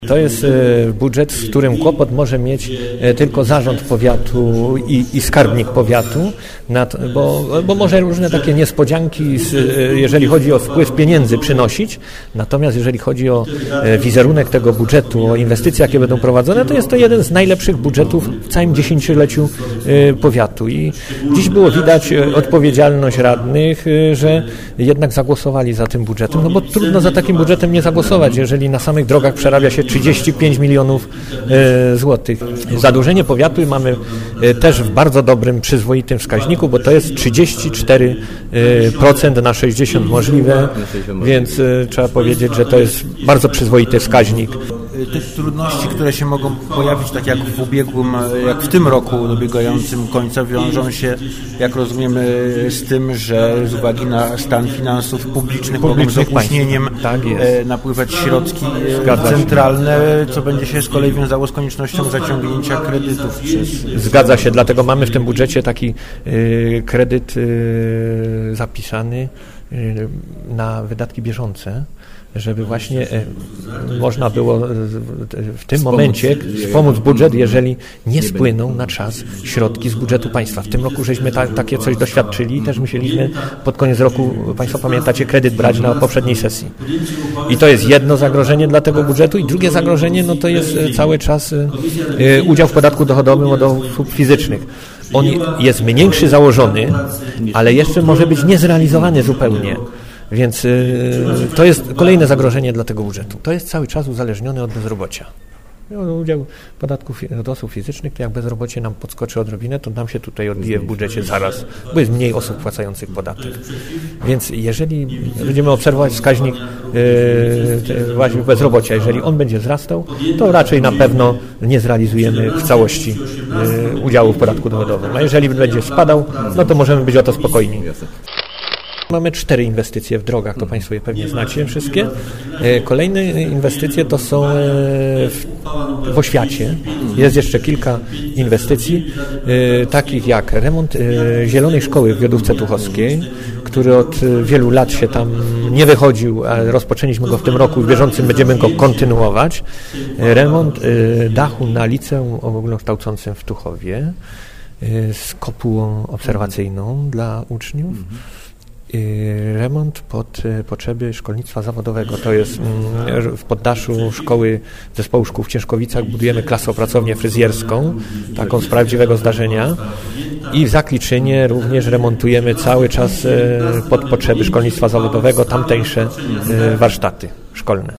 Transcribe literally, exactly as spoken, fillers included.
To jest budżet, z którym kłopot może mieć tylko zarząd powiatu i, i skarbnik powiatu, nad, bo, bo może różne takie niespodzianki, jeżeli chodzi o wpływ pieniędzy, przynosić. Natomiast jeżeli chodzi o wizerunek tego budżetu, o inwestycje, jakie będą prowadzone, to jest to jeden z najlepszych budżetów w całym dziesięcioleciu powiatu. I dziś było widać odpowiedzialność radnych, że jednak zagłosowali za tym budżetem, no bo trudno za takim budżetem nie zagłosować, jeżeli na samych drogach przerabia się trzydzieści pięć milionów e, złotych. Zadłużenie powiatu mamy e, też w bardzo dobrym, przyzwoitym wskaźniku, bo to jest trzydzieści cztery procent na sześćdziesiąt możliwe, więc e, trzeba powiedzieć, że to jest bardzo przyzwoity wskaźnik. Tych trudności, które się mogą pojawić, tak jak w ubiegłym, jak w tym roku dobiegającym końca, wiążą się, jak rozumiemy, z tym, że z uwagi na stan finansów publicznych, mogą z opóźnieniem tak napływać środki Zgadza centralne, się. Co będzie się z kolei wiązało z koniecznością zaciągnięcia kredytów. Przez... Zgadza się, dlatego mamy w tym budżecie taki y, kredyt y, zapisany y, na wydatki bieżące, żeby właśnie e, można było w tym momencie wspomóc budżet, jeżeli nie spłyną na czas środki z budżetu państwa. W tym roku żeśmy ta, takie coś doświadczyli i też musieliśmy pod koniec roku, Państwo pamiętacie, kredyt brać na poprzedniej sesji. I to jest jedno zagrożenie dla tego budżetu i drugie zagrożenie, no to jest cały czas e, udział w podatku dochodowym od osób fizycznych. On jest mniejszy założony, ale jeszcze może być niezrealizowany zupełnie. Więc y, to jest kolejne zagrożenie dla tego budżetu. To jest cały czas uzależniony od bezrobocia. Udział podatków od osób fizycznych, to jak bezrobocie nam podskoczy odrobinę, to nam się tutaj odbije w budżecie zaraz, bo jest mniej osób płacających podatek. Więc jeżeli będziemy obserwować wskaźnik yy, właśnie bezrobocia, jeżeli on będzie wzrastał, to raczej na pewno nie zrealizujemy w całości yy, udziału w podatku dochodowym. A jeżeli będzie spadał, no to możemy być o to spokojni. Mamy cztery inwestycje w drogach, to Państwo je pewnie znacie wszystkie. Kolejne inwestycje to są w, w oświacie. Jest jeszcze kilka inwestycji, takich jak remont Zielonej Szkoły w Wiodówce Tuchowskiej, który od wielu lat się tam nie wychodził, ale rozpoczęliśmy go w tym roku, w bieżącym będziemy go kontynuować. Remont dachu na liceum ogólnokształcącym w Tuchowie z kopułą obserwacyjną dla uczniów. Remont pod potrzeby szkolnictwa zawodowego. To jest w poddaszu szkoły zespołu szkół w Ciężkowicach budujemy klasopracownię fryzjerską, taką z prawdziwego zdarzenia i w Zakliczynie również remontujemy cały czas pod potrzeby szkolnictwa zawodowego tamtejsze warsztaty szkolne.